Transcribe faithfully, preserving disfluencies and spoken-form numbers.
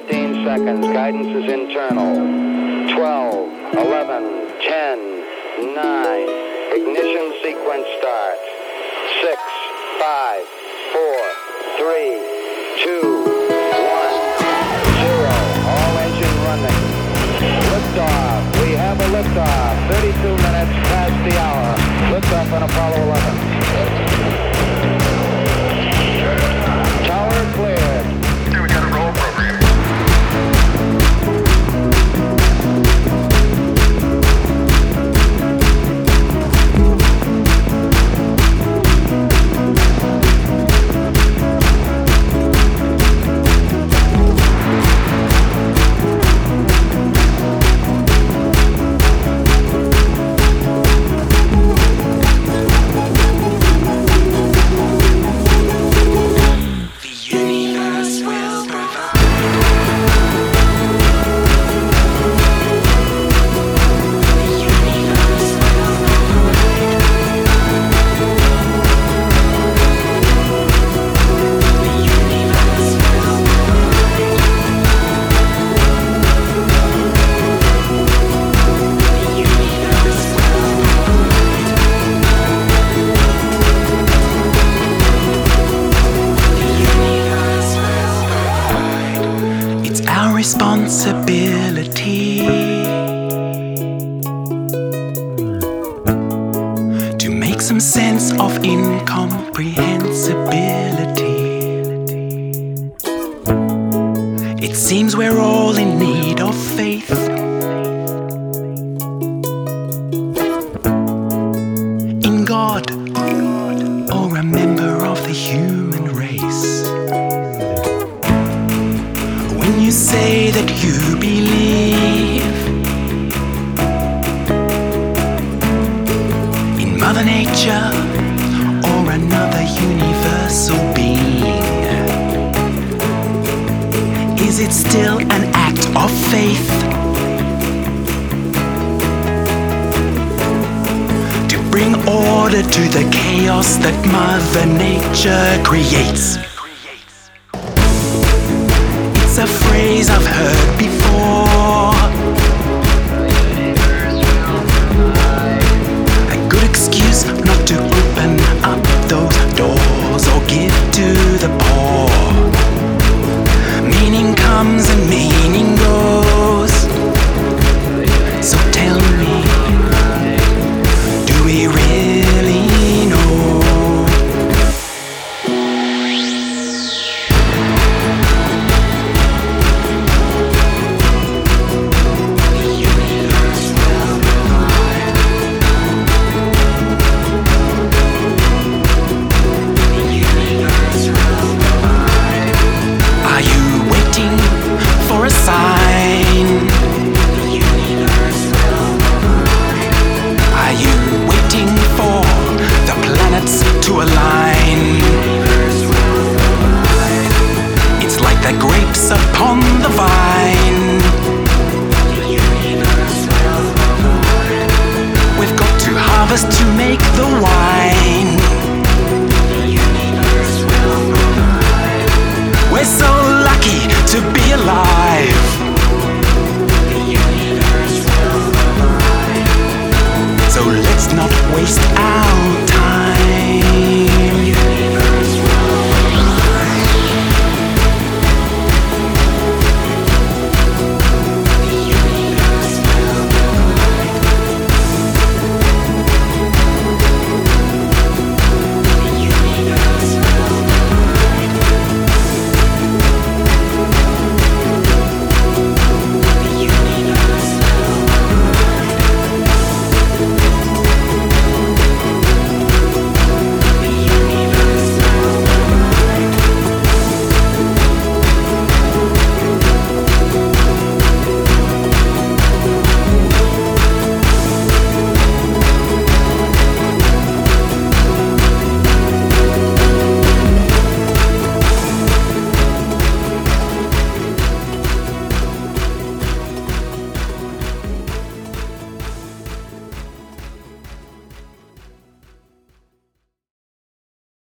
fifteen seconds. Guidance is internal. twelve, eleven, ten, nine. Ignition sequence start. six, five, four, three, two, one, zero. All engine running. Liftoff. We have a liftoff. thirty-two minutes past the hour. Liftoff on Apollo eleven. Tower cleared. Okay, we got a roll program. Responsibility to make some sense of incomprehensibility. It seems we're all in need of faith. In God or a member of the human race. When you say that you believe in Mother Nature or another universal being, is it still an act of faith to bring order to the chaos that Mother Nature creates? It's a phrase I've heard before, a good excuse not to open up those doors or give to the poor. Meaning comes and meaning goes. So tell me, do we really know? To align. It's like the grapes upon the vine. We've got to harvest to make the wine. We're so lucky to be alive. So let's not waste our time.